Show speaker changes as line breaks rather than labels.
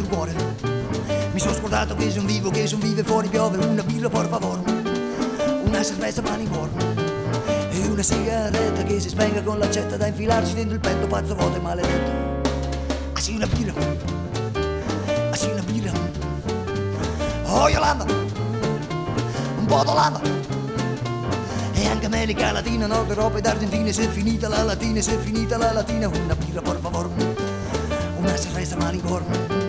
cuore. Mi sono scordato che son vive fuori piove. Una birra por favore, una cerveza malincuore e una sigaretta che si spenga con l'accetta da infilarci dentro il petto, pazzo vuoto e maledetto. Ah sì, una birra, ah sì, una birra. Oh Yolanda, un po' d'Olanda e anche America Latina, Nord Europa ed Argentina. Se è finita la latina, se è finita la latina, una birra por favore, una cerveza malincuore.